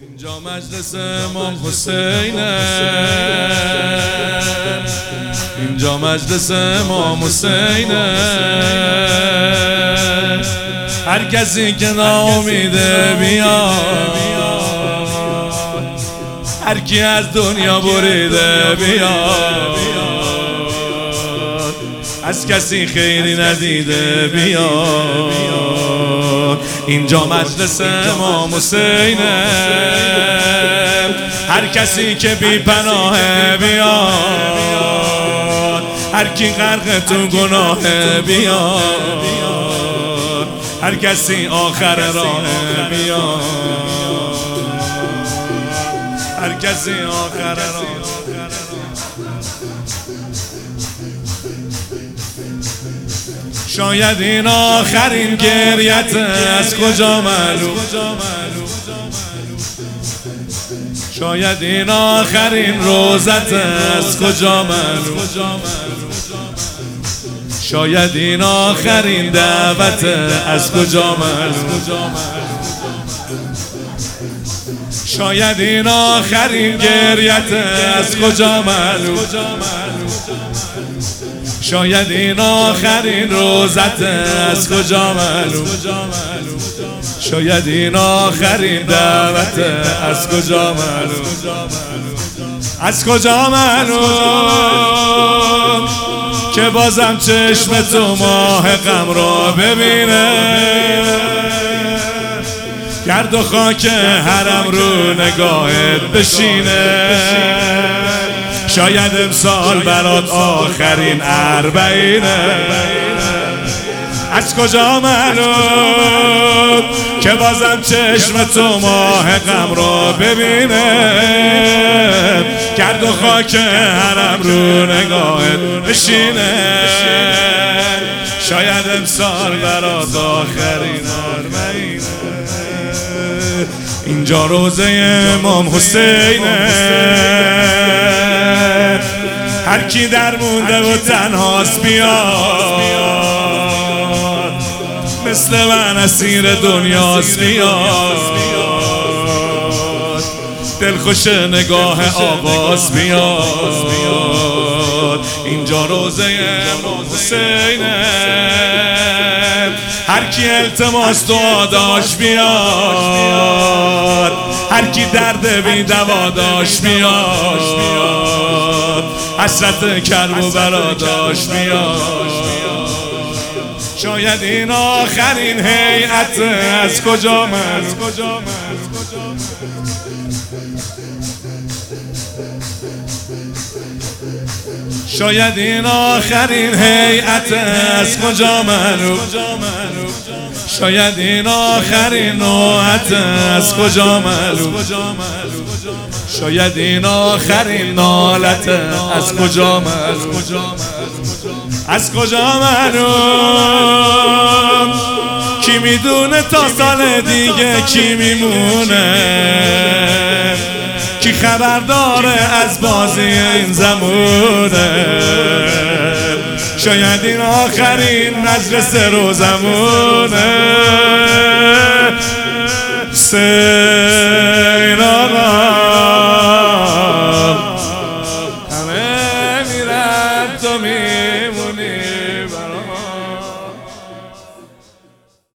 اینجا مجلس امام حسینه، اینجا مجلس امام حسینه. هر کسی که ناامیده بیاد، هر کی از دنیا بریده بیاد، از کسی خیری ندیده بیاد. اینجا مجلس امام حسینه، هر کسی که بی پناه بیاد، هر کی غرق تو گناه بیاد، هر کسی آخر راه بیاد، هر کسی آخر راه. شاید این آخرین گریت از کجا معلوم، شاید این آخرین روزت از کجا معلوم، شاید این آخرین دعوت از کجا معلوم، شاید این آخرین گریت از کجا معلوم، شاید این آخرین روزت از کجا معلوم، شاید این آخرین دعوت از کجا معلوم، از کجا معلوم که بازم چشم تو ماه غم را ببینه، گرد و خاک حرم رو نگاهت بشینه. شاید امسال برات آخرین اربعینه، از کجا معلوم که بازم چشم تو ماه غم را ببینه، گرد و خاک حرم رو نگاهت بشینه. شاید امسال برات آخرین اربعینه. اینجا روزه امام حسینه، هر کی در مونده و تنهاست بیاد، مثل من اسیر دنیاست بیاد، دلخوش نگاه آقاست بیاد. اینجا روزه امام حسینه، هر کی التماس دعا داشت بیاد، هر کی درد بی دوا داشت بیاد، حسرت کرب و بلا داشت بیاد. شاید این آخرین هیئت از کجا معلوم، شاید این آخرین هیئت از کجا معلوم، شاید این آخرین نوحت از کجا معلوم، شاید این آخرین نالت از کجا معلوم، از کجا معلوم. کی میدونه تا سال دیگه کی میمونه، کی خبر داره از بازی این زمونه. شاید این آخرین مجلس روزمونه.